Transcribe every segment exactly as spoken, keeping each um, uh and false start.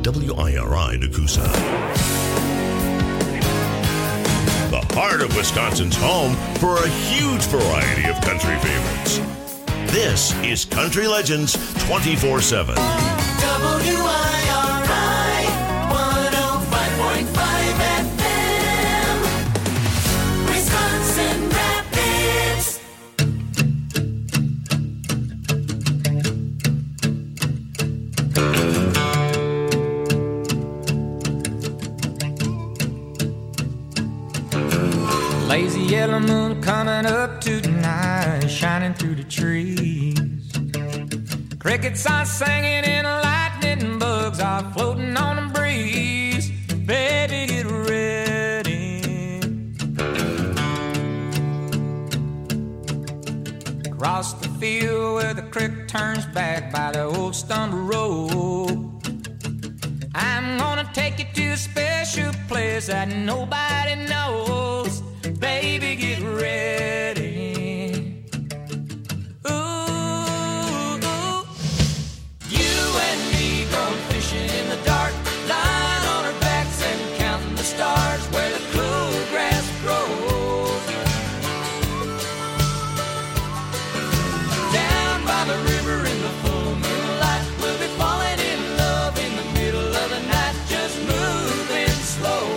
W I R I Nakusa. The heart of Wisconsin's home for a huge variety of country favorites. This is Country Legends twenty-four seven. W I R I one oh five point five F M, Wisconsin Rapids. Lazy yellow moon coming up tonight, shining through the trees. Crickets are singing and lightning bugs are floating on the breeze. Baby, get ready. Across the field where the creek turns back by the old stumble road, I'm gonna take you to a special place that nobody knows. Baby, get ready. Ooh, ooh. You and me going fishing in the dark, lying on our backs and counting the stars where the cool grass grows. Down by the river in the full moonlight, we'll be falling in love in the middle of the night, just moving slow.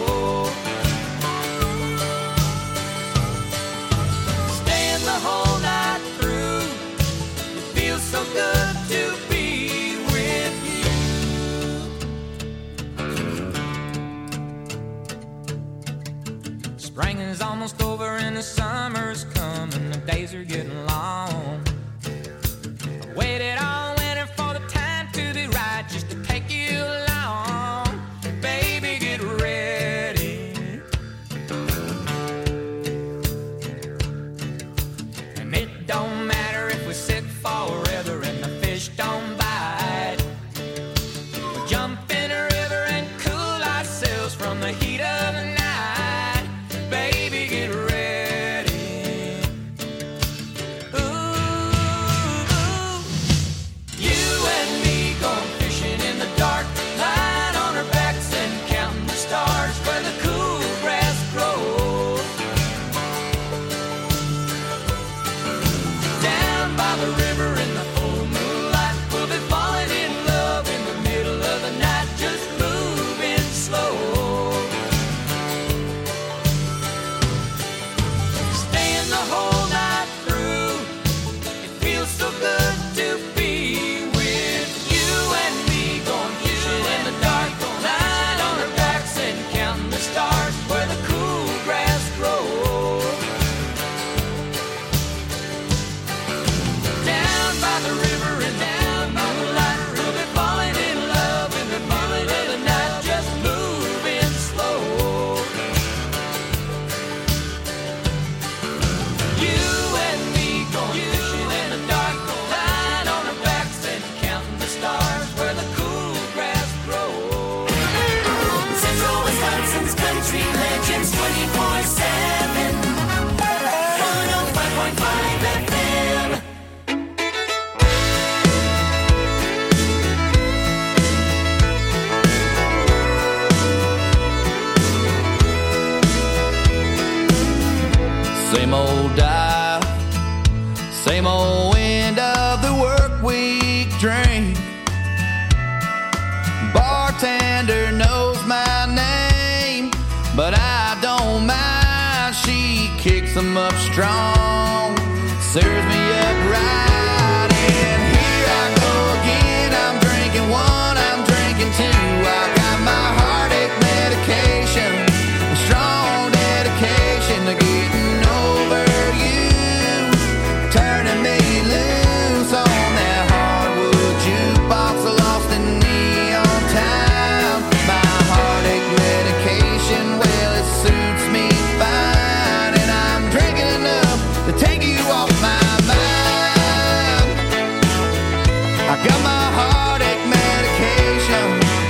The whole night through, it feels so good to be with you. Spring is almost over and the summer's coming, the days are getting long. I waited all winter for the time to be right, just to take you along. Baby, get ready. It don't matter if we sit forever and the fish don't bite. We'll jump in a river and cool ourselves from the heat of the night. Baby, get ready. Ooh, ooh. You and me going fishing in the dark, lying on our backs and counting the stars where the cool grass grows. Down by the river in the full moonlight, we'll be falling in love in the middle of the night, just moving slow. Staying the whole night through, it feels so good to be with you and me going fishing in the dark, lying on our backs and counting the stars where the cool grass grows. Down by the river and down by the light, we'll be falling in love in the middle of the night, just moving slow. You and me going fishing in the dark, lying on our backs and counting the stars where the cool grass grows. Central Wisconsin's Country Legends twenty-four seven, one oh five point five F M. Same old dive, same old end of the work week drink. Bartender knows my name, but I don't mind. She kicks them up strong, serves me up right, and here I go again. I'm drinking one, I'm drinking two. I got my heartache medication, a strong dedication to getting over you, turning me loose on that hardwood jukebox, lost in neon town. My heartache medication, well, it suits me fine, and I'm drinking enough to take you off my mind. I got my heartache medication.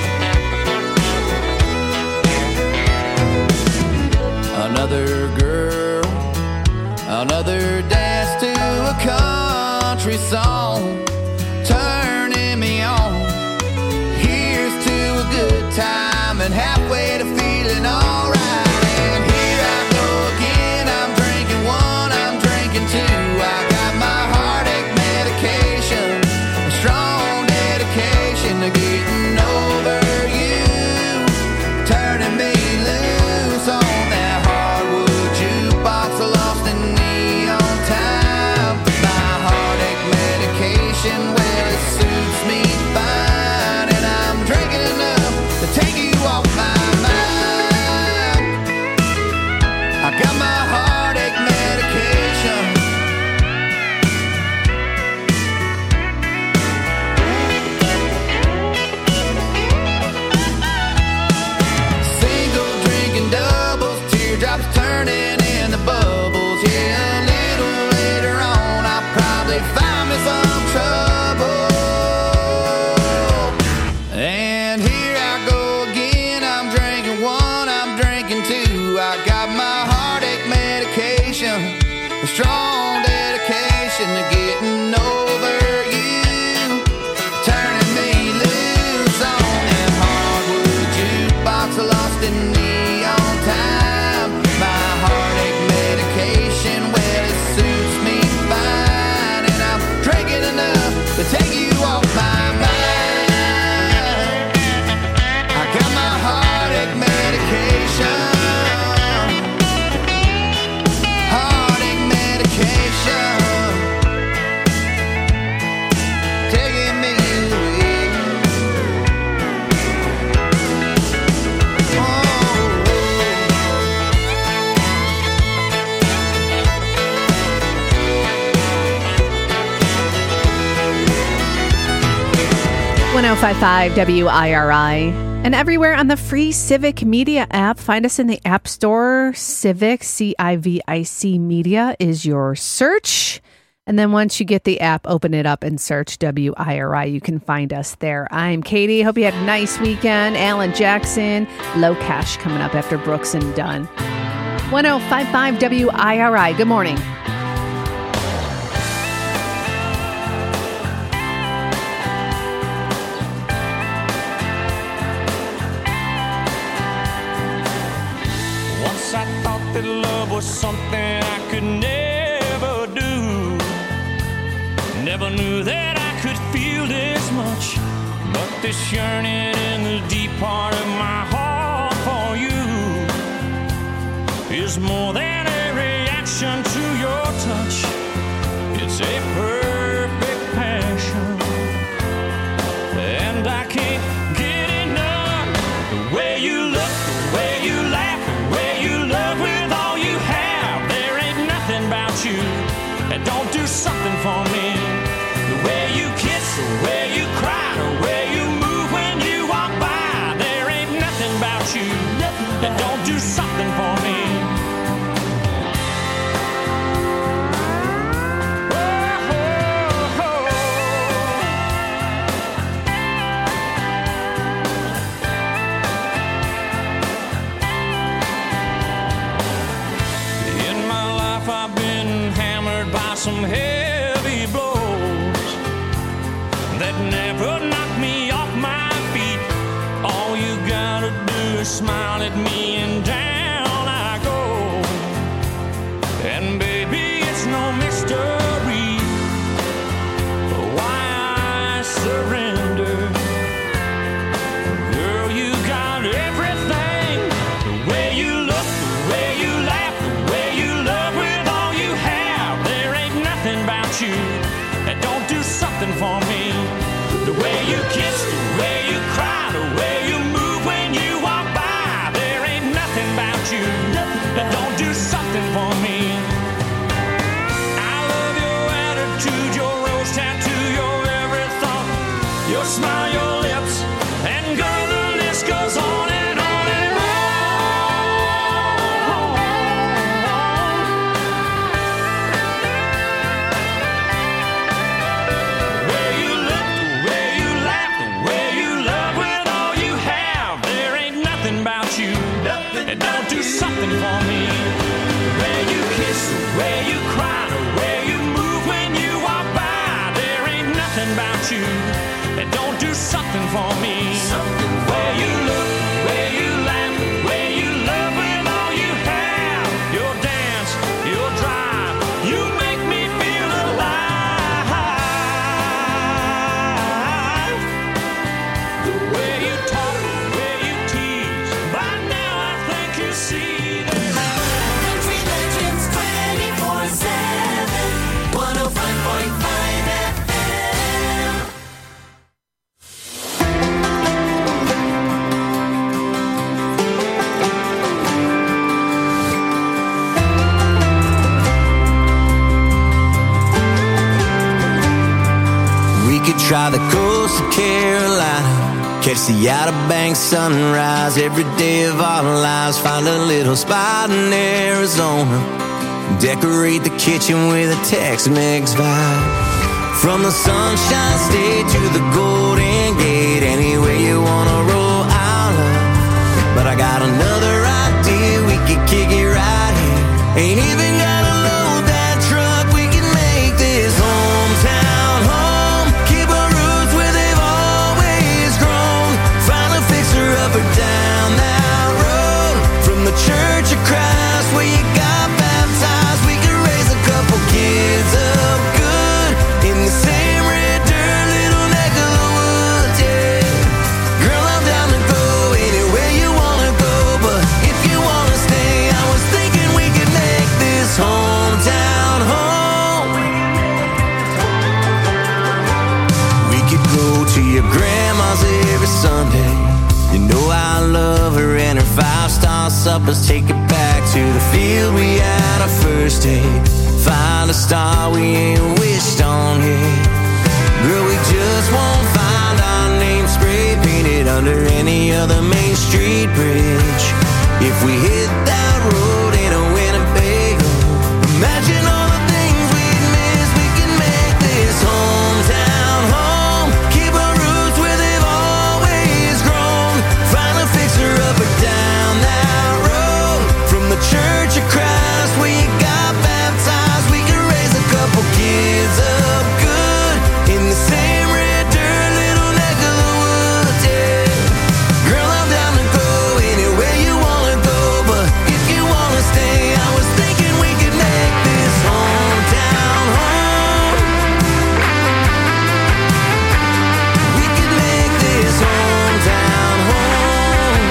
Another girl, another dance to a country song, turning me on. Here's to a good oh five five W I R I. And everywhere on the free Civic Media app. Find us in the App Store. Civic, C I V I C Media is your search. And then once you get the app, open it up and search W I R I. You can find us there. I'm Katie. Hope you had a nice weekend. Alan Jackson, Low Cash coming up after Brooks and Dunn. one oh five five W I R I. Good morning. Once I thought that love was something I could never do. Never knew that I could feel this much. But this yearning in the deep part of my heart for you is more than a reaction to your touch. It's a perfect passion, and I can't get enough. The way you look, the way you laugh, the way you love with all you have. There ain't nothing about you that don't do something for me. The way you kiss, the way you cry, the way you move when you walk by. There ain't nothing about you that don't do something for me. Some heavy blows that never knock me off my feet. All you gotta do is smile at me and down I go. And baby, it's no mystery why I surrender. Girl, you got everything. The way you look, the way you laugh, the way you love with all you have. There ain't nothing about you that don't do something for me. The way you kiss, the way you cry, the way you move when you walk by. There ain't nothing about you that don't do something for me. I love your attitude, your rose tattoo, your every thought, your smile, your lips, and girl, the list goes on and on and on. The way you look, the way you laugh, the way you love with all you have. There ain't nothing about you that don't do something for me. The way you kiss, the way you cry, the way you move when you walk by. There ain't nothing about you that don't do something for me. The way you look, the way you laugh, the way you love with all you have. Your dance, your drive, you make me feel alive. The way you talk, the way you tease, by now I think you see that. Country Legends twenty-four seven, one oh five point five F M. We could try the coast of Carolina, catch the Outer Banks sunrise every day of our lives. Find a little spot in Arizona, decorate the kitchen with a Tex-Mex vibe. From the Sunshine State to the Golden Gate, anywhere you wanna roll, I'll love. But I got another idea, we could kick it right here. Ain't even gotta load that truck, we can make this hometown home. Keep our roots where they've always grown. Find a fixer-upper down that road. From the Church of Christ where you got baptized, we could raise a couple kids up good in the same red dirt little neck of the woods, yeah. Girl, I'm down to go anywhere you wanna go, but if you wanna stay, I was thinking we could make this hometown home. We could go to your grandma's every Sunday. You know I love her and her five-star suppers. Take it back to the field we had our first date. Find a star we ain't wished on yet. Girl, we just won't find find our name spray painted under any other Main Street bridge. If we hit that road in a Winnebago, imagine all the things we'd miss. We can make this hometown home. Keep our roots where they've always grown. Find a fixer up or down that road. From the Church of Christ where you got baptized, we can raise a couple kids up good in the same red dirt, little neck of the woods, yeah. Girl, I'm down to go anywhere you wanna go, but if you wanna stay, I was thinking we could make this hometown home. We could make this hometown home.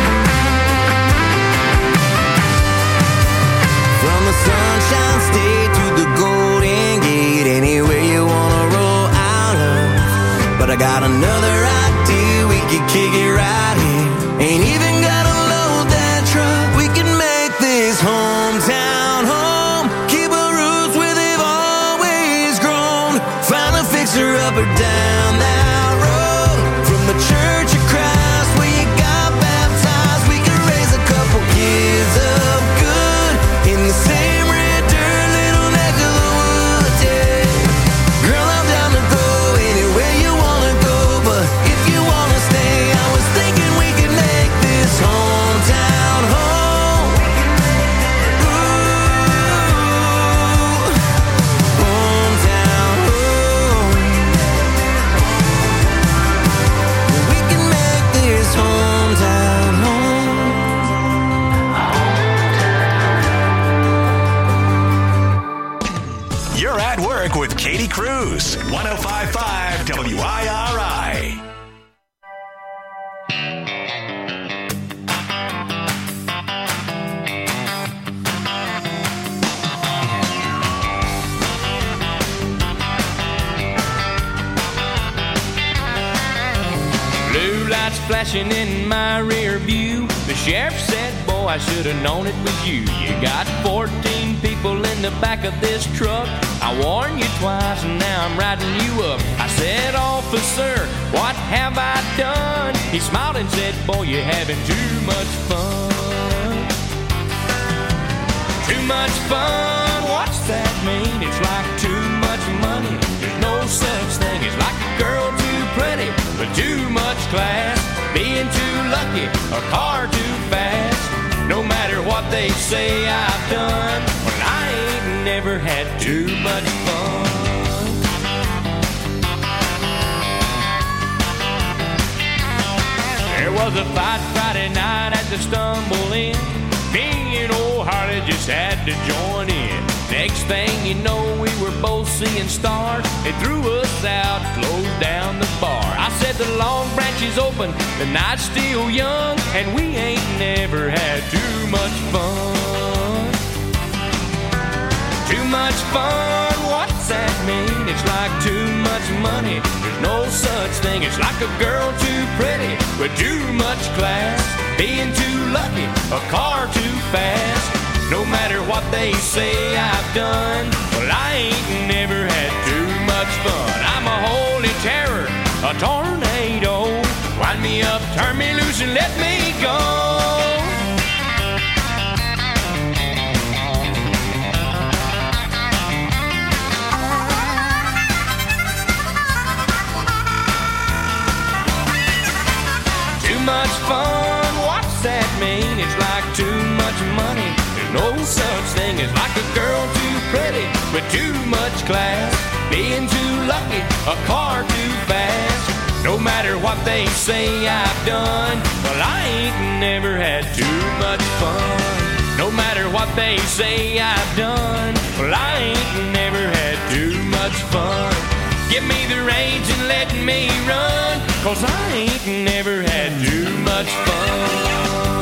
From the Sunshine State to the Golden Gate, anywhere you wanna roll out of. But I got another idea, we could kick it right here. Ain't even gotta load that truck. We can make this hometown home. Keep our roots where they've always grown. Find a fixer up or down that road. From the Church of Christ where you got baptized, we can raise a couple kids up good in the same red dirt, little neck of the woods, yeah. Girl, I'm down to go anywhere you wanna go, but if you wanna stay, I was thinking we could make this hometown home. Ooh, hometown home. We can make this hometown home. You're at work with Katie Cruz, one oh five point five W I R I. Blue lights flashing in my rear view. The sheriff said, boy, I should have known it was you. You got fourteen people in the back of this truck. I warned you twice and now I'm riding you up. I said, officer, what have I done? He smiled and said, boy, you're having too much fun. Too much fun, what's that mean? It's like too much money. There's no such thing. It's like a girl too pretty, but too much class. Being too lucky, a car too fast. No matter what they say I've done, well, I ain't never had too much fun. There was a fight Friday night at the Stumble Inn. Me and old Harley just had to join in. Next thing you know, we were both seeing stars. They threw us out, closed down the bar. I said the Long Branch is open, the night's still young, and we ain't never had too much fun. Too much fun, what's that mean? It's like too much money. There's no such thing. It's like a girl too pretty with too much class. Being too lucky, a car too fast. No matter what they say I've done, well, I ain't never had too much fun. I'm a holy terror, a tornado. Wind me up, turn me loose, and let me go. Too much fun, what's that mean? It's like too much money. There's no such thing as like a girl too pretty with too much class. Being too lucky, a car too fast. No matter what they say I've done, well, I ain't never had too much fun. No matter what they say I've done, well, I ain't never had too much fun. Give me the reins and let me run, 'cause I ain't never had too much fun.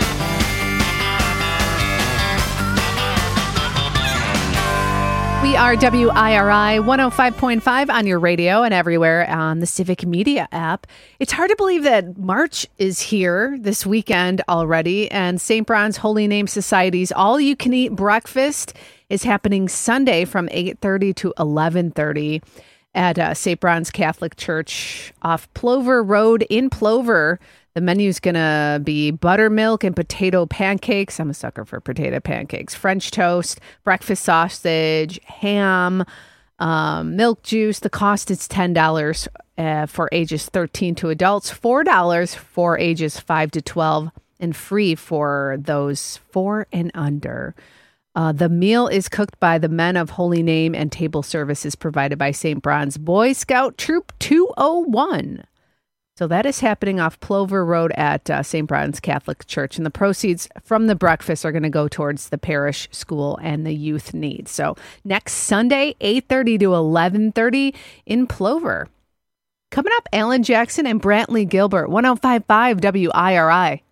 We are W I R I one oh five point five on your radio and everywhere on the Civic Media app. It's hard to believe that March is here this weekend already, and Saint Bron's Holy Name Society's all-you-can-eat breakfast is happening Sunday from eight thirty to eleven thirty. at uh, Saint Bron's Catholic Church off Plover Road in Plover. The menu's going to be buttermilk and potato pancakes. I'm a sucker for potato pancakes. French toast, breakfast sausage, ham, um, milk juice. The cost is ten dollars uh, for ages thirteen to adults, four dollars for ages five to twelve, and free for those four and under. Uh, the meal is cooked by the Men of Holy Name, and table service is provided by Saint Bron's Boy Scout Troop two oh one. So that is happening off Plover Road at uh, Saint Bron's Catholic Church. And the proceeds from the breakfast are going to go towards the parish school and the youth needs. So next Sunday, eight thirty to eleven thirty in Plover. Coming up, Alan Jackson and Brantley Gilbert, one oh five point five W I R I.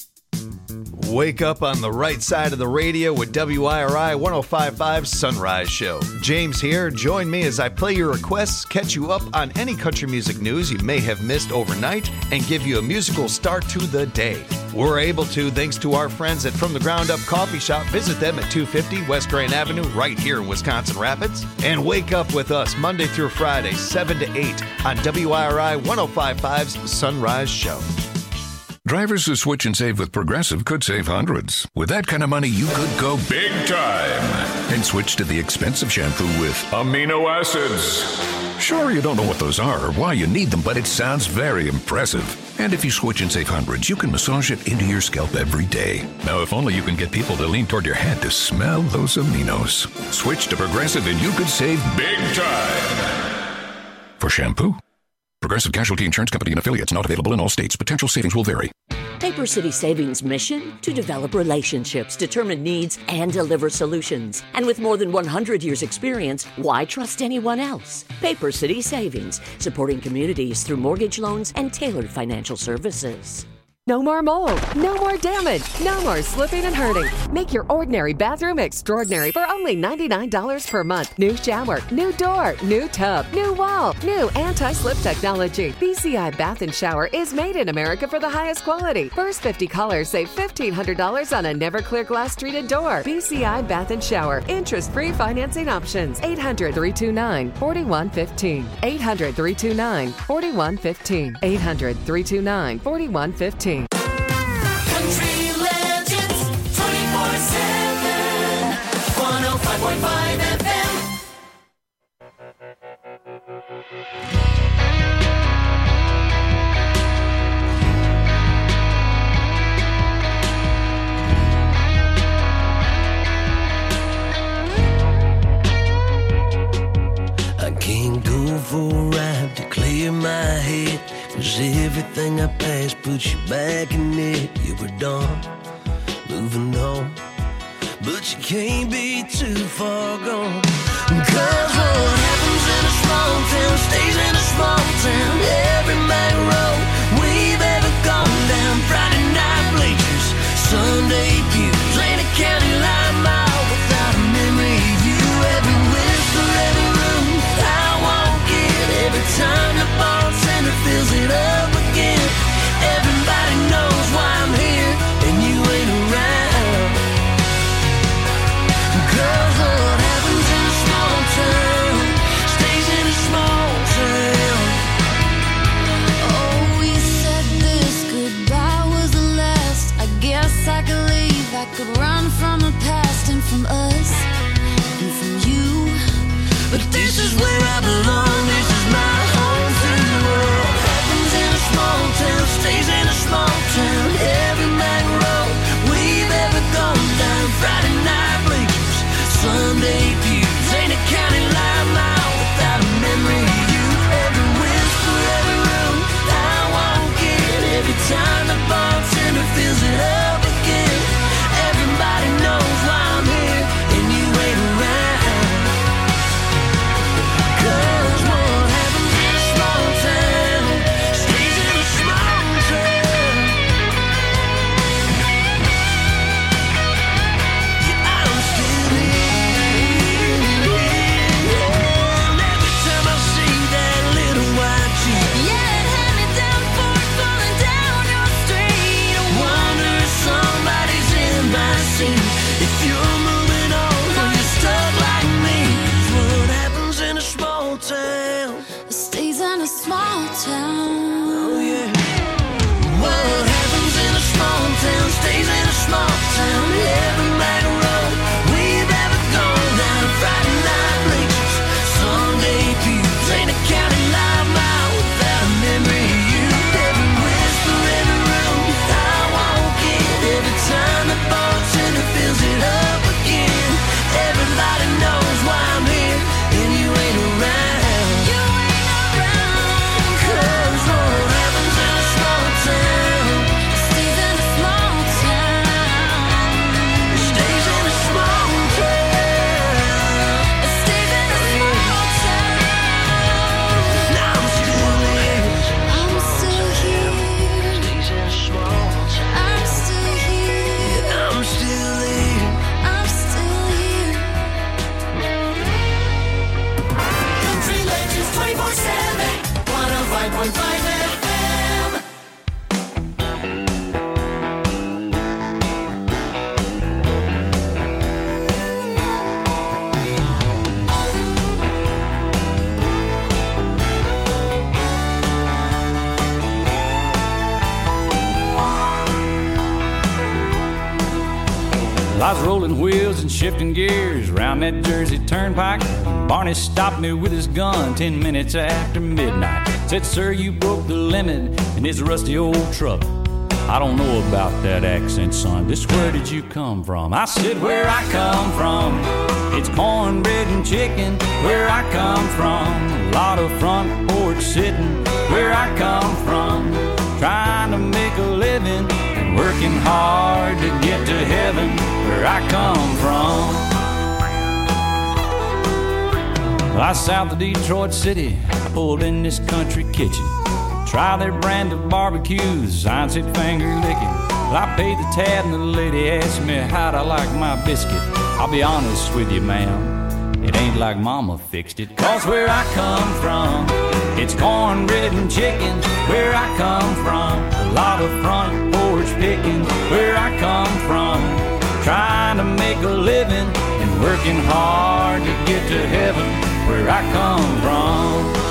Wake up on the right side of the radio with W I R I one oh five point five Sunrise Show. James here. Join me as I play your requests, catch you up on any country music news you may have missed overnight, and give you a musical start to the day. We're able to thanks to our friends at From the Ground Up Coffee Shop. Visit them at two fifty West Grand Avenue right here in Wisconsin Rapids. And wake up with us Monday through Friday, seven to eight on W I R I one oh five point five's Sunrise Show. Drivers who switch and save with Progressive could save hundreds. With that kind of money, you could go big time and switch to the expensive shampoo with amino acids. Sure, you don't know what those are or why you need them, but it sounds very impressive. And if you switch and save hundreds, you can massage it into your scalp every day. Now, if only you can get people to lean toward your head to smell those aminos. Switch to Progressive and you could save big time. For shampoo, Progressive Casualty Insurance Company and affiliates, not available in all states. Potential savings will vary. Paper City Savings' mission? To develop relationships, determine needs, and deliver solutions. And with more than one hundred years experience, why trust anyone else? Paper City Savings, supporting communities through mortgage loans and tailored financial services. No more mold, no more damage, no more slipping and hurting. Make your ordinary bathroom extraordinary for only ninety-nine dollars per month. New shower, new door, new tub, new wall, new anti-slip technology. B C I Bath and Shower is made in America for the highest quality. First fifty callers save fifteen hundred dollars on a never clear glass treated door. B C I Bath and Shower. Interest-free financing options. eight hundred, three two nine, four one one five. eight hundred, three two nine, four one one five. eight hundred, three two nine, four one one five. Country Legends twenty-four seven, one oh five point five F M. I can't go for a ride to clear my head, 'cause everything I passed puts you back in it. You were done, moving on, but you can't be too far gone. 'Cause what happens in a small town stays in a small town. Every back road we've ever gone down. Friday night bleachers, Sunday pews, ain't a county line mile without a memory of you. Every whisper, every room I walk in, every time the bartender fills it up again. Everybody knows why I'm here and you ain't around. 'Cause what happens in a small town stays in a small town. Oh I was rolling wheels and shifting gears round that Jersey turnpike. Barney stopped me with his gun ten minutes after midnight. Said, sir, you broke the limit in his rusty old truck. I don't know about that accent, son. Just where did you come from? I said, where I come from, it's cornbread and chicken. Where I come from, a lot of front porch sitting. Where I come from, trying to make a living and working hard to get to heaven. Where I come from. Well, I was south of Detroit City. I pulled in this country kitchen. Try their brand of barbecues, I said finger licking. Well, I paid the tab and the lady asked me how'd I like my biscuit. I'll be honest with you, ma'am, it ain't like mama fixed it. Cause where I come from, it's cornbread and chicken. Where I come from, a lot of front porch picking. Where I come from, trying to make a living and working hard to get to heaven. Where I come from.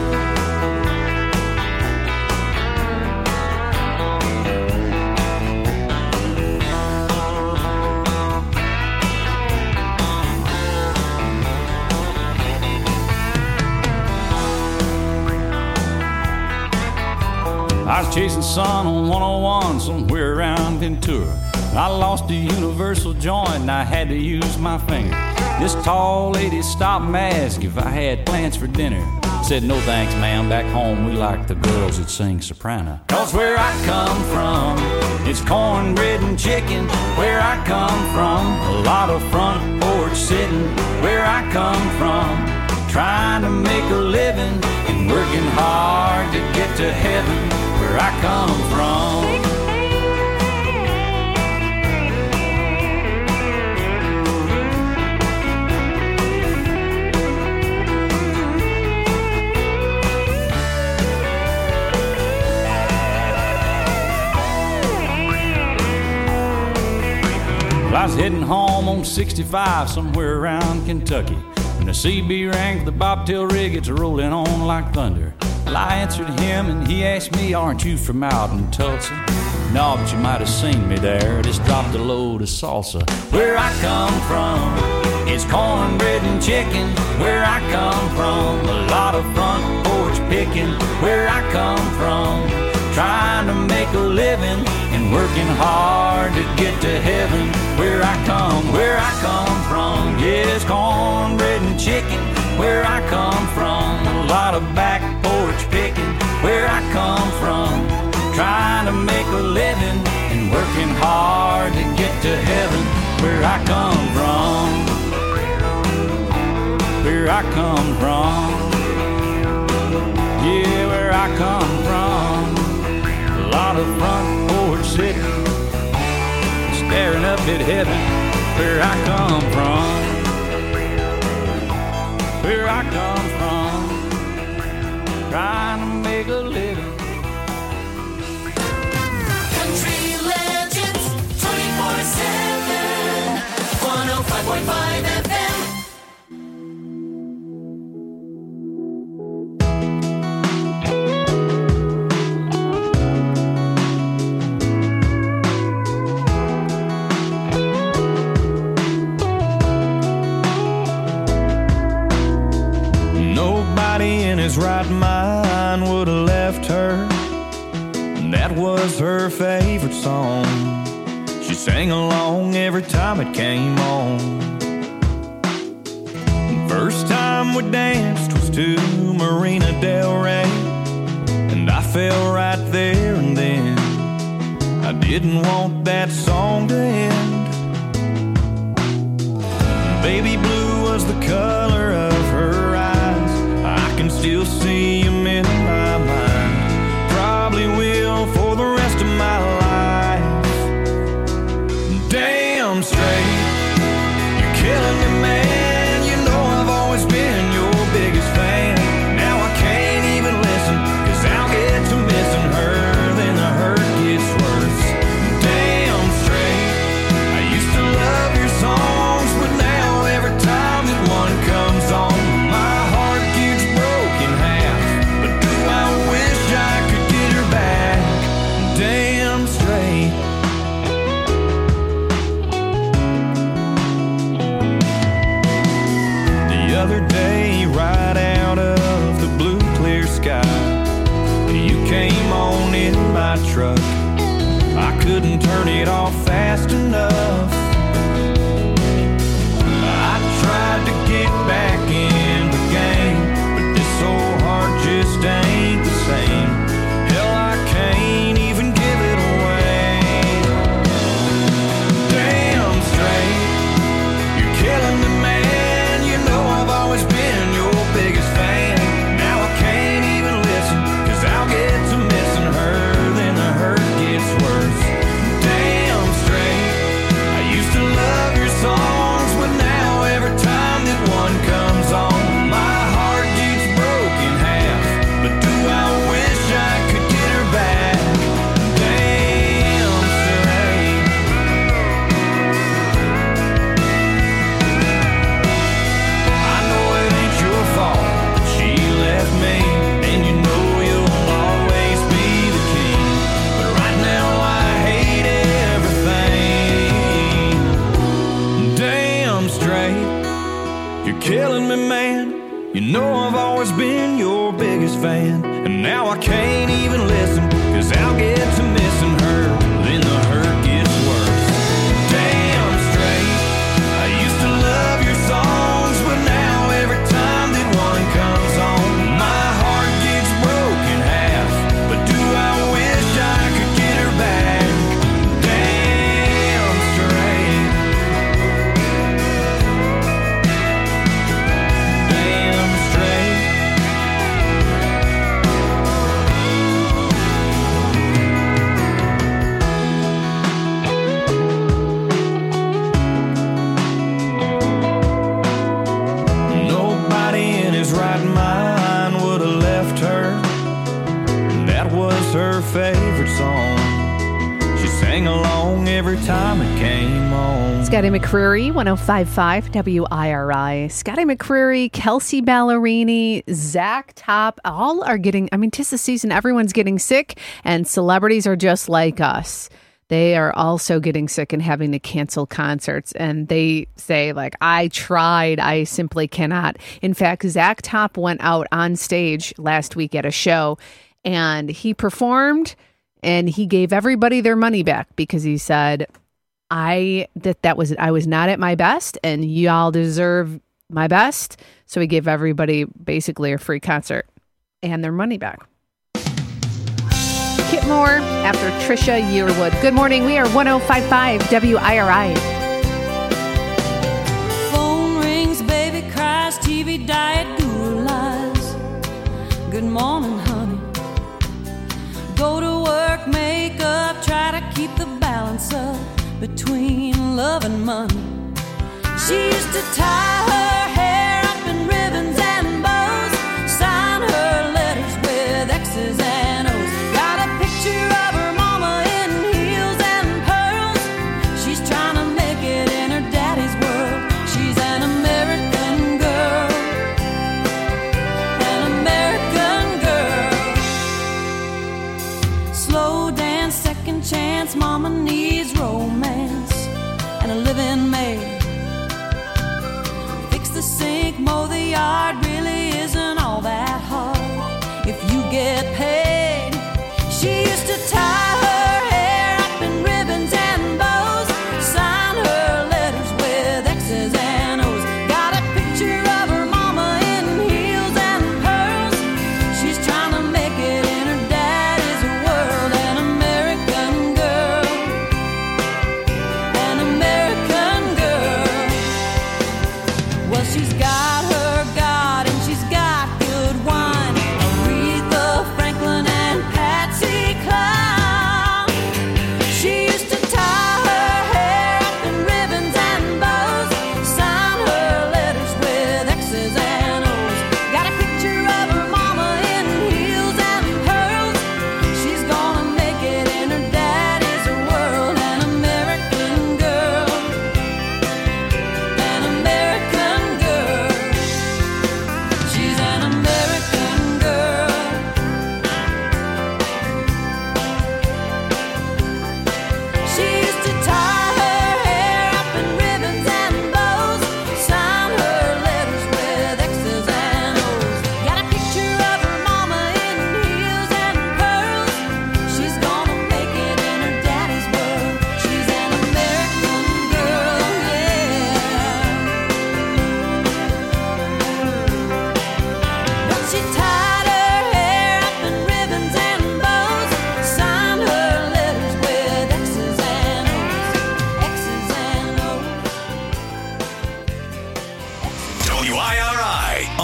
I was chasing sun on one oh one somewhere around Ventura. I lost a universal joint and I had to use my finger. This tall lady stopped and asked if I had plans for dinner. Said, no thanks, ma'am, back home we like the girls that sing soprano. Cause where I come from, it's cornbread and chicken. Where I come from, a lot of front porch sitting. Where I come from, trying to make a living and working hard to get to heaven. Where I come from. Well, I was heading home on sixty-five somewhere around Kentucky when the C B rang for the bobtail rig. It's rolling on like thunder. Well, I answered him and he asked me, aren't you from out in Tulsa? No, but you might have seen me there. Just dropped a load of salsa. Where I come from, it's cornbread and chicken. Where I come from, a lot of front porch picking. Where I come from, trying to make a living and working hard to get to heaven. Where I come, where I come from, yes, cornbread and chicken. Where I come from, a lot of back porch picking. Where I come from, trying to make a living and working hard to get to heaven. Where I come from, where I come from, yeah, where I come from, a lot of front porch sitting, staring up at heaven. Where I come from, where I come from, trying to make a living. Country Legends twenty-four seven, one oh five point five F M. In his right mind would have left her. That was her favorite song. She sang along every time it came on. First time we danced was to Marina Del Rey, and I fell right there and then. I didn't want that song to end. Baby blue was the color of her eyes. I can still see him in my mind. Probably will for the rest of my life. Damn straight, you're killing me, man. You know I've always been your biggest fan. Now I can't even listen, cause I'll get to missing her, then the hurt gets worse. Damn truck. I couldn't turn it off fast enough. I tried to get back in the game, but this old heart just ain't the same. Hell, I can't even give it away. Damn straight, you're killing me, man. You know I've always been your biggest fan. Now I can't even listen, cause I'll get to missing her, then the hurt gets worse. Damn straight, I used to love your songs, but now every time that one comes on, my heart gets broken half. But do I wish I could get her back? Damn straight. I know it ain't your fault that she left me, and you know you'll always be the king. But right now I hate everything. Damn straight, you're killing me, man. You know I've always been your biggest fan, and now I can't even listen, cause I'll get to missing her, then the hurt gets worse. Damn straight, I used to love your songs, but now every time that one comes on, my heart gets broken half. But do I wish I could get her back? Damn straight. Damn straight. Nobody in his right mind would have left her. That was her favorite song. She sang along every time it came on. Scotty McCreery, one oh five point five W I R I. Scotty McCreery, Kelsey Ballerini, Zach Top, all are getting, I mean, 'tis the season, everyone's getting sick, and celebrities are just like us. They are also getting sick and having to cancel concerts. And they say, like, I tried, I simply cannot. In fact, Zach Top went out on stage last week at a show, and he performed, and he gave everybody their money back because he said, I that that was I was not at my best, and y'all deserve my best. So he gave everybody basically a free concert and their money back. Kit Moore after Trisha Yearwood. Good morning. We are one oh five point five W I R I. Phone rings, baby cries, T V diet, Google lies. Good morning, honey. Go to work, make up, try to keep the balance up between love and money. She used to tie her hair up in ribbons and bows, sign her letters with X's and O's. Got a picture of her mama in heels and pearls. She's trying to make it in her daddy's world. She's an American girl, an American girl. Slow dance, second chance, mama needs romance and a living maid. Fix the sink, mow the yard, really isn't all that hard if you get paid. She used to tie her hair up in ribbons and bows, sign her letters with X's and O's. Got a picture of her mama in heels and pearls. She's trying to make it in her daddy's world. An American girl, an American girl. Well, she's got her God and she's got good wine, Aretha Franklin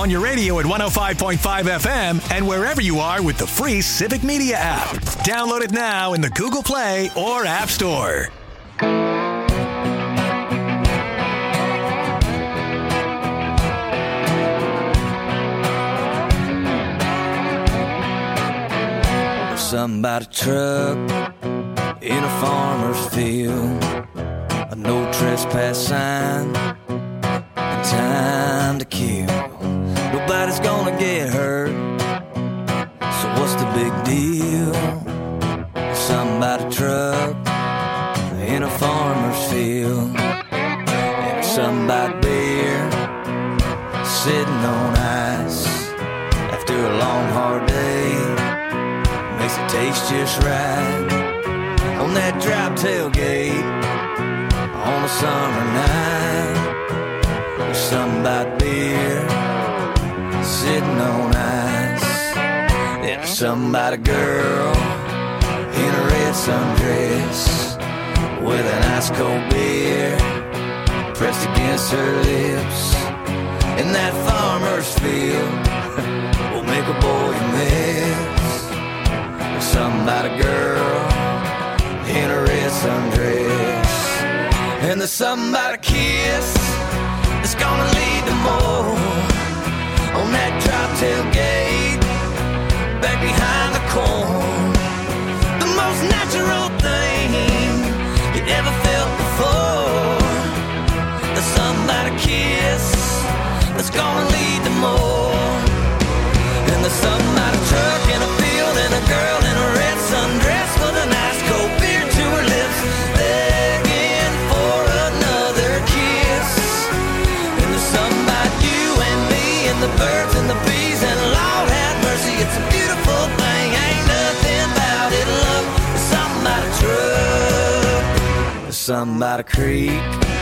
on your radio at one oh five point five F M and wherever you are with the free Civic Media app. Download it now in the Google Play or App Store. Something about a truck in a farmer's field, a no trespass sign, and time to kill. Nobody's gonna get hurt, so what's the big deal? Something about a truck in a farmer's field, and something about beer sitting on ice after a long hard day. Makes it taste just right on that drop tailgate on a summer night. There's something about beer sitting on ice, and there's something about a girl in a red sundress with an ice cold beer pressed against her lips. And that farmer's field will make a boy miss. Something about a girl in a red sundress, and there's something about a kiss that's gonna lead to more on that drop tailgate back behind the corn. The most natural thing you ever felt before. There's something about a kiss that's gonna lead to more, and there's something about a truck and a field and a girl in a red sundress with a nice cold beer to her lips, begging for another kiss. And there's something about you and me and the birds and the bees, and Lord have mercy, it's a beautiful thing. Ain't nothing about it, love. There's something about a truck, there's something about a creek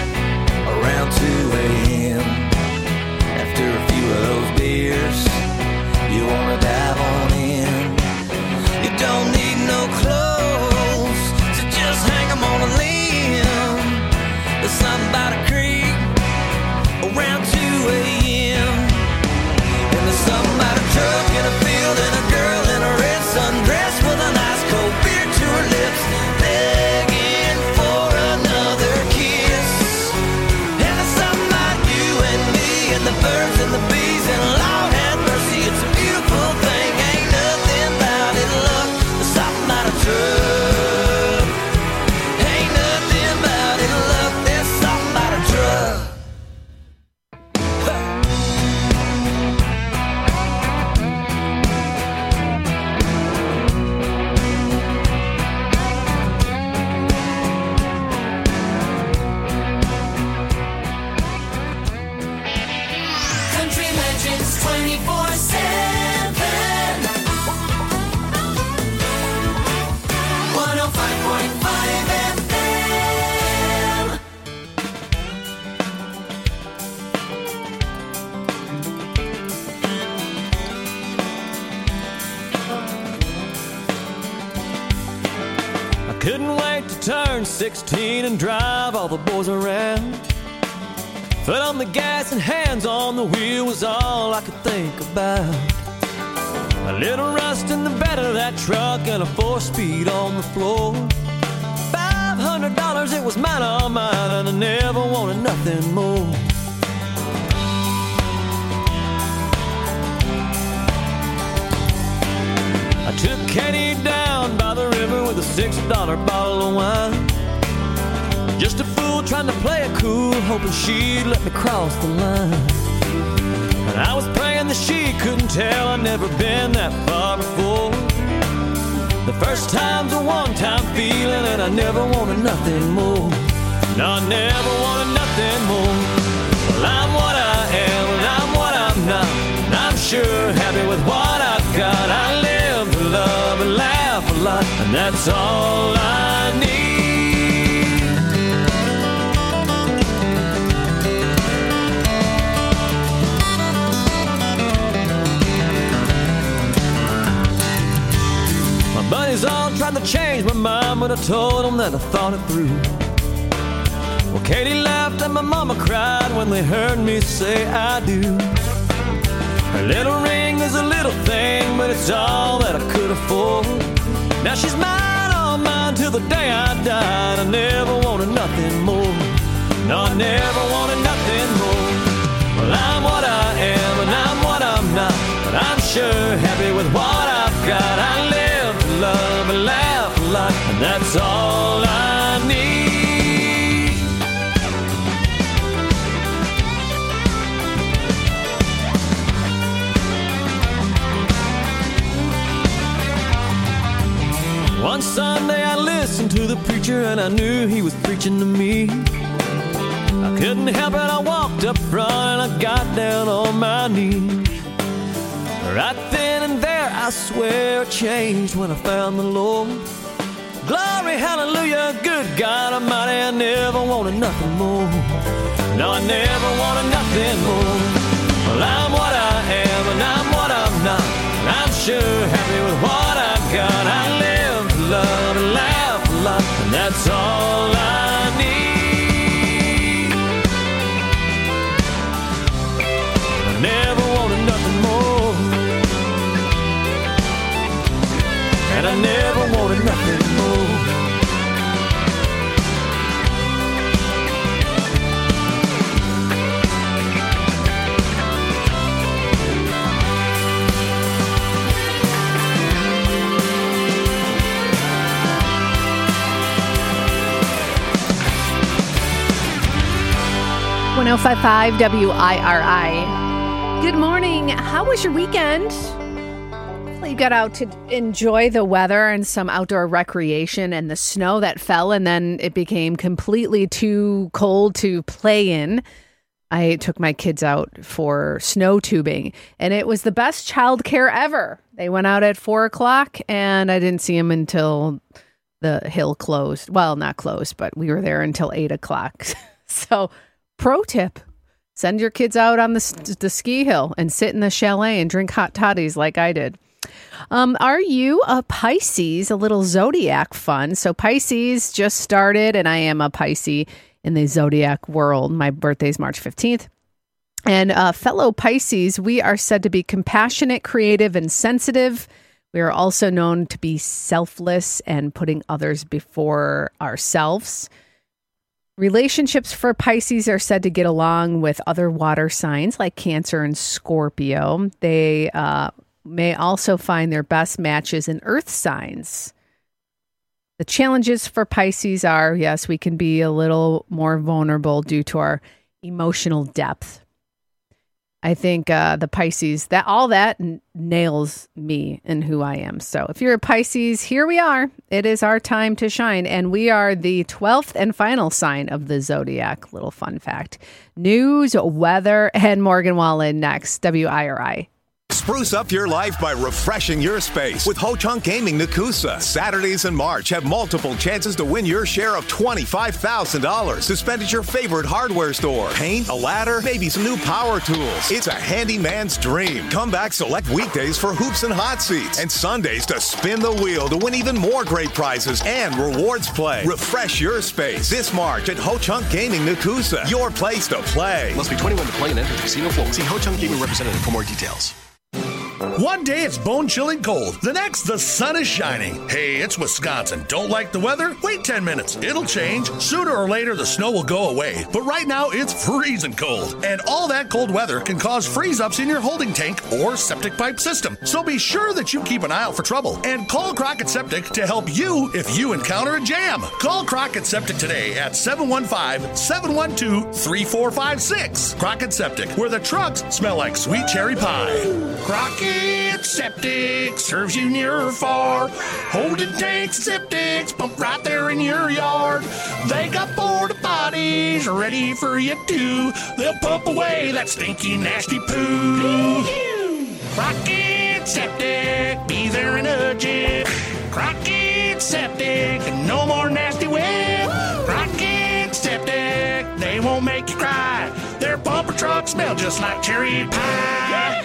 around two a.m. After a few of those beers, you wanna dive on in. You don't need no clothes to just hang them on a limb. There's something about a creek around two a.m. And there's something about a truck in a field and a girl in a red sundress with a nice cold beer to her lips, begging for another kiss. And there's something about you and me and the birds and the bees, and Lord have mercy, it's a beautiful thing. Ain't nothing about it, love. There's something about a truck. Ain't nothing about it, love. There's something about a truck. Country Legends twenty-four seven. one oh five point five F M. I couldn't wait to turn sixteen and drive all the boys around. Foot on the gas and hands on the wheel was all I could think about. A little rust in the bed of that truck and a four-speed on the floor. Five hundred dollars, it was mine, all mine, and I never wanted nothing more. I took Katie down by the river with a six dollar bottle of wine. Just a fool trying to play it cool, hoping she'd let me cross the line. And I was praying that she couldn't tell I'd never been that far before. The first time's a one-time feeling, and I never wanted nothing more. No, I never wanted nothing more. Well, I'm what I am, and I'm what I'm not, and I'm sure happy with what I've got. I live to love and laugh a lot, and that's all I need. Buddies all tried to change my mind, but I told them that I thought it through. Well, Katie laughed and my mama cried when they heard me say I do. Her little ring is a little thing, but it's all that I could afford. Now she's mine, all mine, till the day I died. I never wanted nothing more. No, I never wanted nothing more. Well, I'm what I am, and I'm what I'm not, but I'm sure happy with what I've got. I live to love and laugh a lot, and that's all I need. One Sunday I listened to the preacher, and I knew he was preaching to me. I couldn't help it, I walked up front and I got down on my knees. Right then and there, I swear I changed when I found the Lord. Glory, hallelujah, good God Almighty, I never wanted nothing more. No, I never wanted nothing more. Well, I'm what I am and I'm what I'm not. I'm sure happy with what I've got. I live to love and laugh a lot, and that's all I need. I never wanted nothing more, and I never wanted nothing more. one oh five point five W I R I. Good morning. How was your weekend? Hopefully you got out to enjoy the weather and some outdoor recreation and the snow that fell, and then it became completely too cold to play in. I took my kids out for snow tubing, and it was the best childcare ever. They went out at four o'clock, and I didn't see them until the hill closed. Well, not closed, but we were there until eight o'clock. So, pro tip, send your kids out on the, the ski hill and sit in the chalet and drink hot toddies like I did. Um, are you a Pisces? A little zodiac fun. So Pisces just started, and I am a Pisces in the zodiac world. My birthday is March fifteenth. And uh, fellow Pisces, we are said to be compassionate, creative, and sensitive. We are also known to be selfless and putting others before ourselves. Relationships for Pisces are said to get along with other water signs like Cancer and Scorpio. They uh, may also find their best matches in earth signs. The challenges for Pisces are, yes, we can be a little more vulnerable due to our emotional depth. I think uh, the Pisces, that all that n- nails me and who I am. So if you're a Pisces, here we are. It is our time to shine. And we are the twelfth and final sign of the zodiac. Little fun fact. News, weather, and Morgan Wallen next. W I R I. Spruce up your life by refreshing your space with Ho Chunk Gaming Nakusa. Saturdays in March have multiple chances to win your share of twenty-five thousand dollars to spend at your favorite hardware store. Paint, a ladder, maybe some new power tools. It's a handyman's dream. Come back select weekdays for hoops and hot seats, and Sundays to spin the wheel to win even more great prizes and rewards play. Refresh your space this March at Ho Chunk Gaming Nakusa. Your place to play. Must be twenty-one to play and enter casino floor. See Ho Chunk Gaming representative for more details. One day it's bone-chilling cold. The next, the sun is shining. Hey, it's Wisconsin. Don't like the weather? Wait ten minutes. It'll change. Sooner or later, the snow will go away. But right now, it's freezing cold. And all that cold weather can cause freeze-ups in your holding tank or septic pipe system. So be sure that you keep an eye out for trouble. And call Crockett Septic to help you if you encounter a jam. Call Crockett Septic today at seven one five, seven one two, three four five six. Crockett Septic, where the trucks smell like sweet cherry pie. Crockett Septic serves you near or far. Holding tanks, septics, pump right there in your yard. They got porta potties ready for you too. They'll pump away that stinky, nasty poo. Crockett Septic, be there in a jiff. Crockett Septic, no more nasty whip. Crockett Septic, they won't make you cry. Their bumper trucks smell just like cherry pie.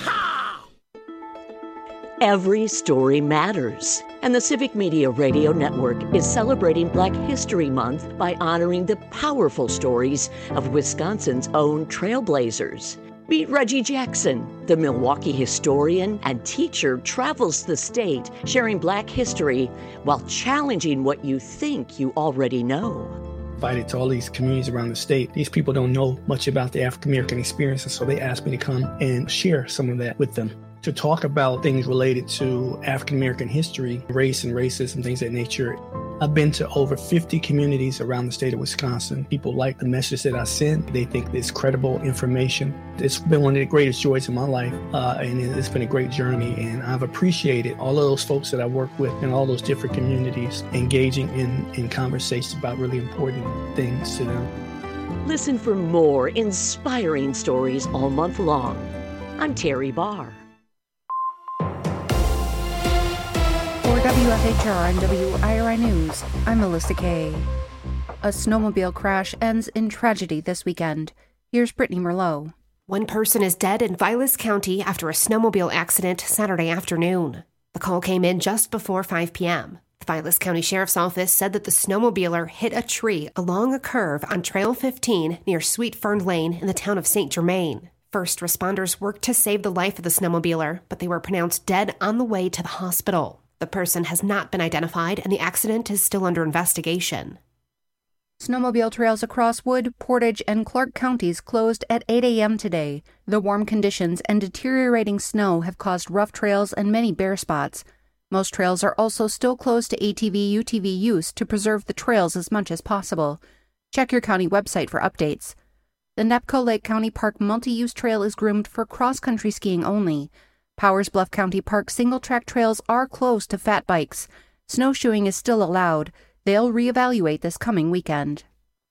Every story matters. And the Civic Media Radio Network is celebrating Black History Month by honoring the powerful stories of Wisconsin's own trailblazers. Meet Reggie Jackson. The Milwaukee historian and teacher travels the state, sharing Black history while challenging what you think you already know. Invited to all these communities around the state. These people don't know much about the African American experience, and so they asked me to come and share some of that with them, to talk about things related to African American history, race and racism, things of that nature. I've been to over fifty communities around the state of Wisconsin. People like the message that I send. They think it's credible information. It's been one of the greatest joys of my life, uh, and it's been a great journey. And I've appreciated all of those folks that I work with in all those different communities, engaging in, in conversations about really important things to them. Listen for more inspiring stories all month long. I'm Terry Barr. For W F H R and W I R I News, I'm Melissa Kay. A snowmobile crash ends in tragedy this weekend. Here's Brittany Merlot. One person is dead in Vilas County after a snowmobile accident Saturday afternoon. The call came in just before five p.m. The Vilas County Sheriff's Office said that the snowmobiler hit a tree along a curve on Trail fifteen near Sweet Fern Lane in the town of Saint Germain. First responders worked to save the life of the snowmobiler, but they were pronounced dead on the way to the hospital. The person has not been identified, and the accident is still under investigation. Snowmobile trails across Wood, Portage, and Clark counties closed at eight a.m. today. The warm conditions and deteriorating snow have caused rough trails and many bare spots. Most trails are also still closed to A T V U T V use to preserve the trails as much as possible. Check your county website for updates. The Nepco Lake County Park multi-use trail is groomed for cross-country skiing only. Powers Bluff County Park single-track trails are closed to fat bikes. Snowshoeing is still allowed. They'll reevaluate this coming weekend.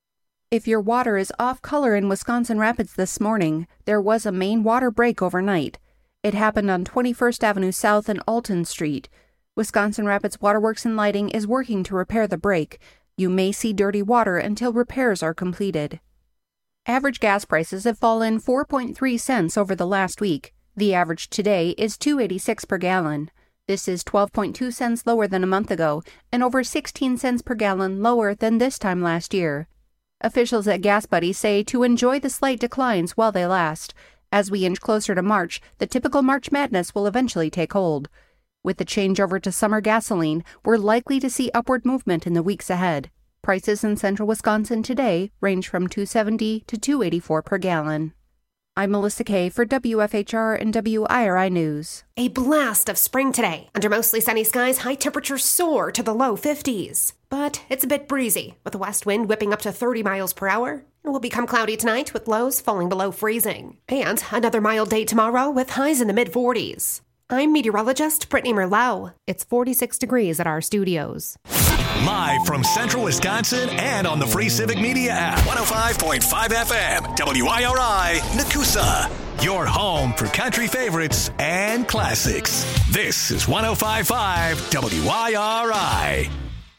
If your water is off color in Wisconsin Rapids this morning, there was a main water break overnight. It happened on twenty-first Avenue South and Alton Street. Wisconsin Rapids Waterworks and Lighting is working to repair the break. You may see dirty water until repairs are completed. Average gas prices have fallen four point three cents over the last week. The average today is two dollars and eighty-six cents per gallon. This is twelve point two cents lower than a month ago and over sixteen cents per gallon lower than this time last year. Officials at Gas Buddy say to enjoy the slight declines while they last. As we inch closer to March, the typical March madness will eventually take hold. With the changeover to summer gasoline, we're likely to see upward movement in the weeks ahead. Prices in central Wisconsin today range from two dollars and seventy cents to two dollars and eighty-four cents per gallon. I'm Melissa Kay for W F H R and W I R I News. A blast of spring today. Under mostly sunny skies, high temperatures soar to the low fifties. But it's a bit breezy, with a west wind whipping up to thirty miles per hour. It will become cloudy tonight, with lows falling below freezing. And another mild day tomorrow, with highs in the mid-forties. I'm meteorologist Brittany Merlot. It's forty-six degrees at our studios. Live from central Wisconsin and on the Free Civic Media app. one oh five point five F M, W I R I, Nakusa. Your home for country favorites and classics. This is one oh five point five W I R I.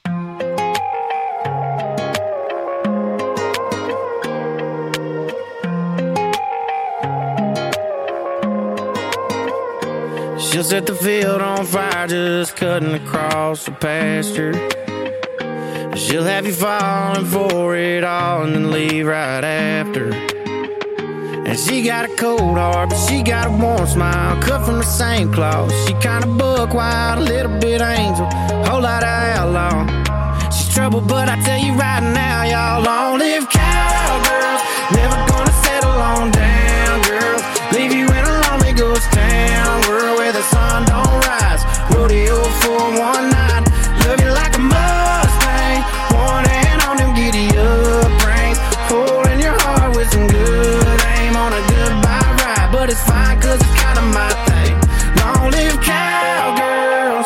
She'll set the field on fire just cutting across the pasture. She'll have you falling for it all and then leave right after. And she got a cold heart, but she got a warm smile, cut from the same cloth. She kinda buck wild, a little bit angel, whole lot of outlaw. She's trouble, but I tell you right now, y'all, long live cowgirls. Never gonna settle on down, girls. Leave you in a lonely ghost town, world where the sun don't rise. Rodeo for one night, love you like a Mustang. One hand on them giddy up reins, holding your heart with some good aim on a goodbye ride. But it's fine, cause it's kinda my thing. Long live cowgirls.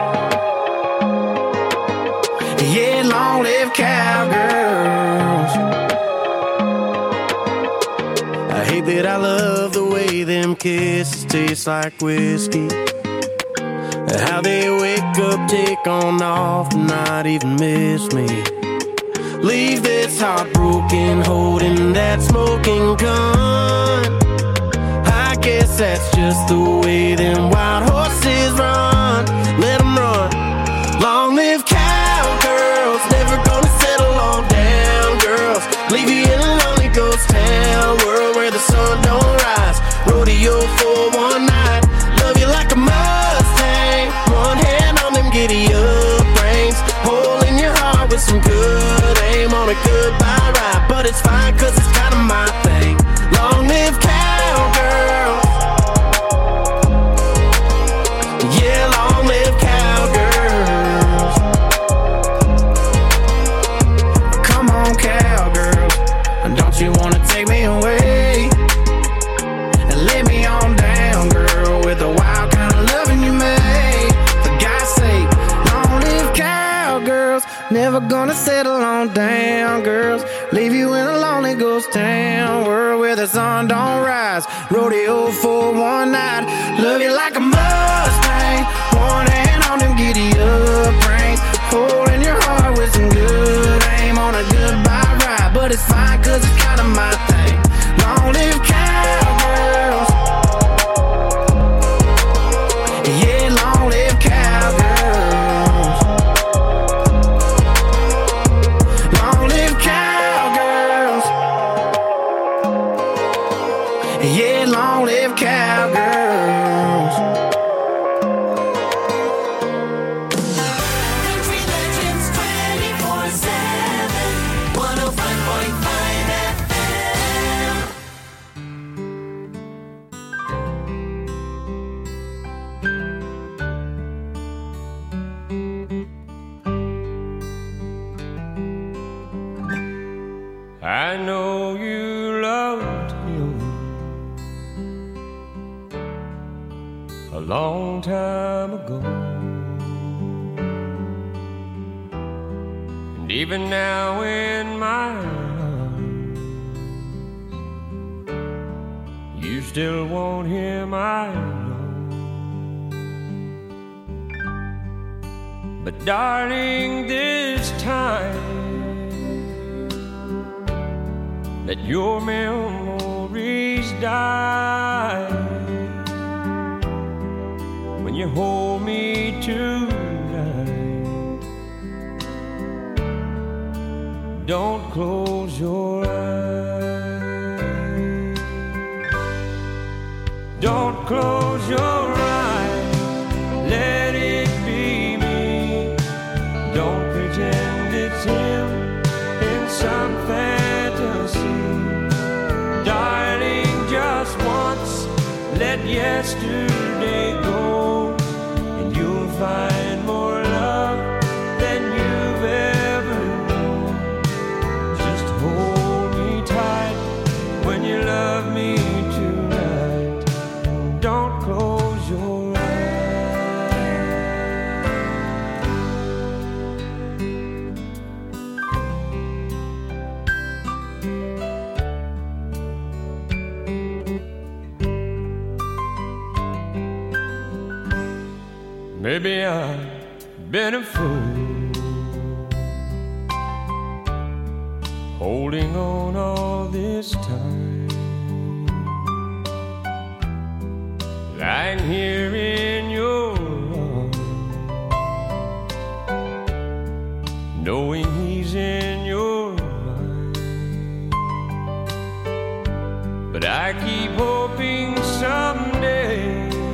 Yeah, long live cowgirls. I hate that I love the way them kisses taste like whiskey. How they wake up, take on off, and not even miss me. Leave this heart broken, holding that smoking gun. I guess that's just the way them wild horses run. Let them run. Long live cowgirls, never gonna settle on down, girls. Leave you in a lonely ghost town, world where the sun don't rise. on a goodbye ride, but it's fine cause it's kinda my thing. Long live cowgirls. Yeah, long live cowgirls. Come on, cowgirls, don't you wanna take me away and lay me on down, girl, with the wild kind of loving you made. For God's sake, long live cowgirls. Never gonna settle on down, girls. Leave you in a lonely ghost town, world where the sun don't rise. Rodeo for one night. Love you like a Mustang, one hand on them giddy up reins, holding your heart with some good aim on a goodbye ride. But it's fine cause it's kinda my thing. Long live cowgirls. Yeah, long live cowgirls. Long live cowgirls. Yeah, long live cowgirls. Country Legends twenty-four seven, one oh five point five F M. I know you loved him a long time ago, and even now in my arms, you still want him, I know. But darling, this time let your memories die. When you hold me tonight, don't close your eyes. Don't close your eyes, let it be me. Don't pretend it's him in some fantasy. Darling, just once, let yesterday go, and you'll find more love than you've ever known. Just hold me tight when you love me tonight, and don't close your eyes. Maybe I've been a fool, holding on all this time, lying here in your arms, knowing he's in your mind. But I keep hoping someday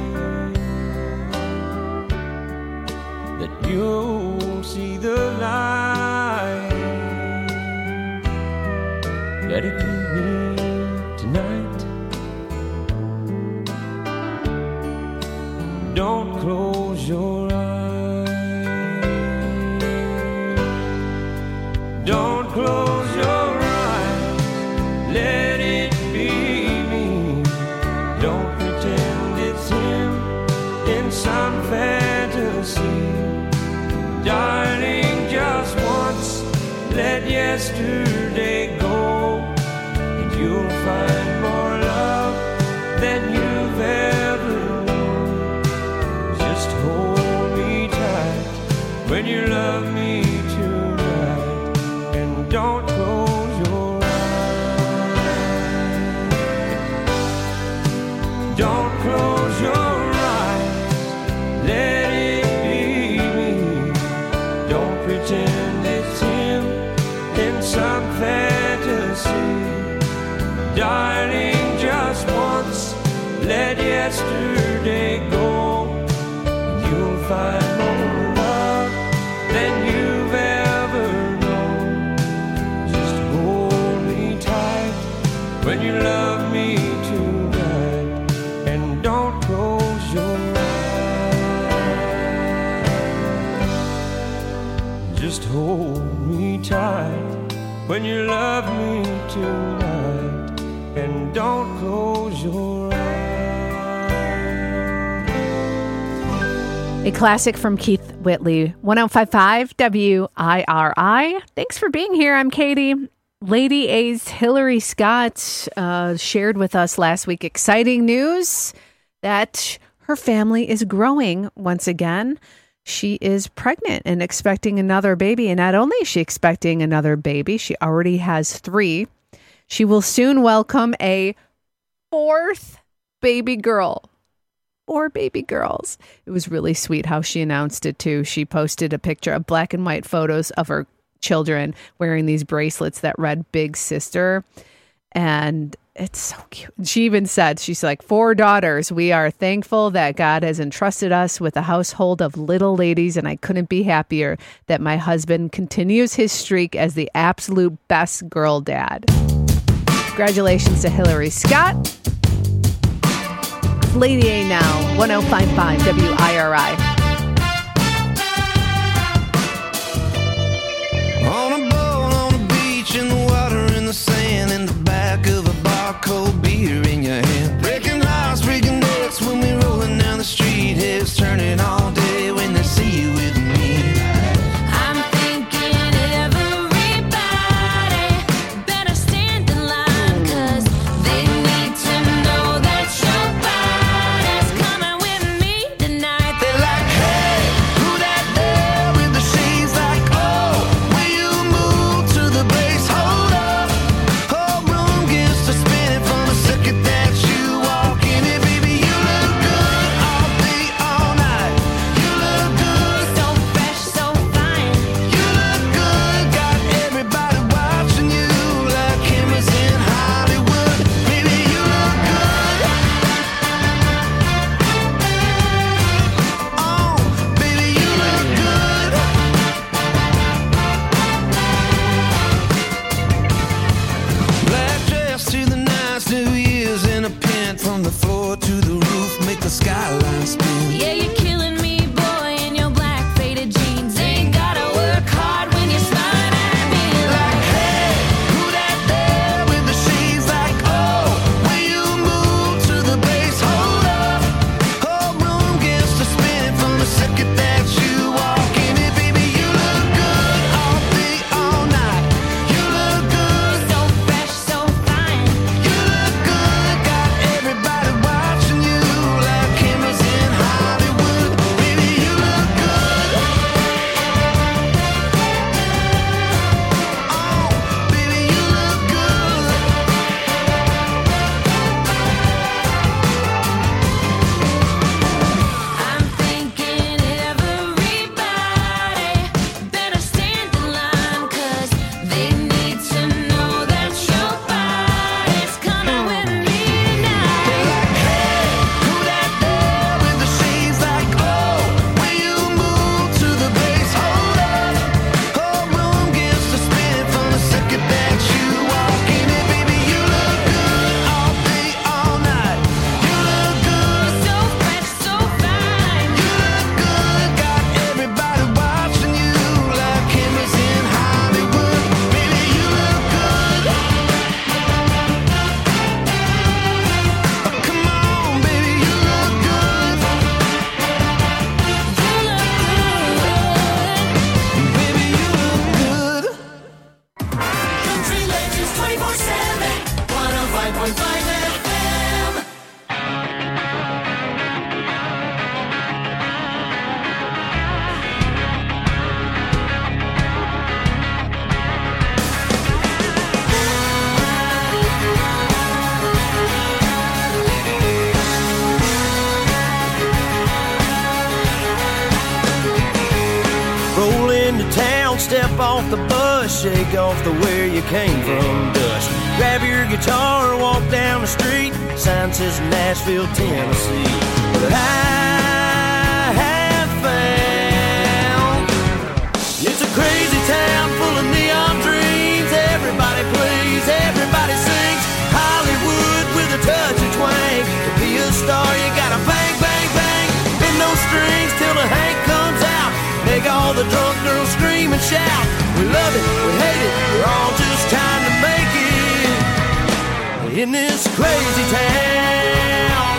that you'll see the light. Let it be me tonight. Don't close your eyes. Don't close your eyes. Let it be me. Don't pretend it's him in some fantasy. Darling, just once, let yesterday go, and you'll find more love than you've ever known. Just hold me tight when you love me tonight, and don't close your eyes. Don't close your eyes, let it pretend it's him in some fantasy. Darling, just once, let yesterday go, and you'll find more love than you tight when you love me tonight, and don't close your eyes. A classic from Keith Whitley, one oh five point five W I R I. Thanks for being here. I'm Katie. Lady A's Hillary Scott uh, shared with us last week exciting news that her family is growing once again. She is pregnant and expecting another baby. And not only is she expecting another baby, she already has three. She will soon welcome a fourth baby girl. Four baby girls. It was really sweet how she announced it too. She posted a picture of black and white photos of her children wearing these bracelets that read Big Sister. And it's so cute. She even said, she's like, four daughters. We are thankful that God has entrusted us with a household of little ladies, and I couldn't be happier that my husband continues his streak as the absolute best girl dad. Congratulations to Hillary Scott. Lady A now, one oh five point five W I R I. On a boat, on a beach, in the water, in the sand, in the back of a bar, cold beer in your hand. Breaking hearts, breaking necks when we rolling down the street. Heads turning all day when they see you with me. I'm thinking everybody better stand in line, 'cause they need to know that your body's coming with me tonight. They're like, hey, who that there with the shades? Like, oh, will you move to the bass? Hold up, whole room gets to spinning from the second that you walk in it. Baby, you look good all day, all night. You look good, So fresh, so fine. you look good. Got everybody watching you like cameras in Hollywood. Baby, you look good. Oh, baby, you look good. Black dress to the nines, New Year's in a pant, from the floor to the roof, make the skyline spin. Yeah, you're killing me, boy, in your black faded jeans. Ain't gotta work hard when you're smiling at me. Like, hey, who that there with the shades? Like, oh, will you move to the bass? Hold up, whole room gets to spinning from the second that you walk in it. Baby, you look good all day, all night. You look good, So fresh, so fine. you look good. Got everybody watching you like cameras in Hollywood. Baby, you look good. Oh, baby, you look good. I'm thinking everybody better stand in line, 'cause they need to know that your body's coming with me tonight. Who that there with the shades? Like, oh, will you move to the bass? Hold up, whole room gets to spinning from the second that you walk in it. Baby, you look good all day, all night. You look good, So fresh, so fine. you look good. Got everybody watching you like cameras in Hollywood. Baby, you look good. Come on, baby, you look good. Baby, you look good. Country Legends twenty-four seven, one oh five point five F M. Roll into town, step off the bus, shake off the where you came from dust. Grab your guitar, walk down the street. Sign says Nashville, Tennessee. But I have found it's a crazy town full of neon dreams. Everybody plays, everybody sings. Hollywood with a touch of twang. To be a star, you gotta bang, bang, bang. Bend those strings till the Hank comes out. Make all the drunk girls scream and shout. We love it, we hate it, we're all just trying to make it in this crazy town.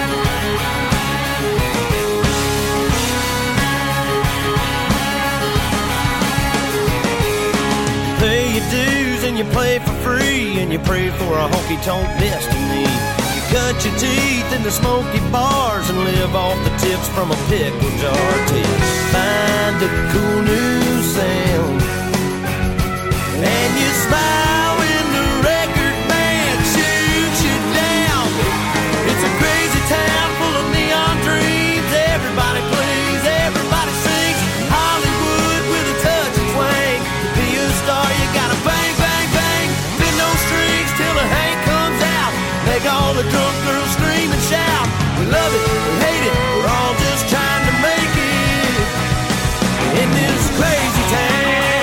Pay your dues and you play for free, and you pray for a honky-tonk destiny. You cut your teeth in the smoky bars and live off the tips from a pickle jar till you find a cool new sound. And you smile when the record man shoots you down. It's a crazy town full of neon dreams. Everybody plays, everybody sings. Hollywood with a touch of twang. To be a star you gotta bang, bang, bang. Bend those strings till the Hank comes out. Make all the drunk girls scream and shout. We love it, we hate it, we're all just trying to make it in this crazy town.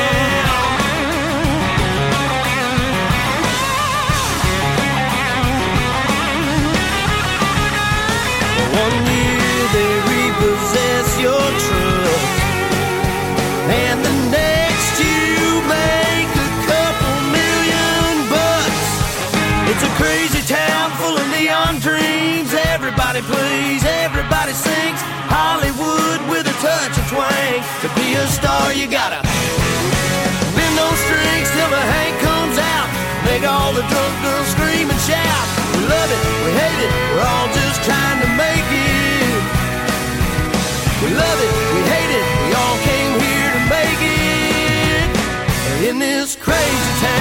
One year they repossess your truck, and the next you make a couple million bucks. It's a crazy town full of neon dreams. Everybody plays, everybody sings. Hollywood with a touch of twang. To be a star you gotta bend those strings till the Hank comes out. Make all the drunk girls scream and shout. We love it, we hate it, we're all just trying to make it. We love it, we hate it, we all came here to make it in this crazy town.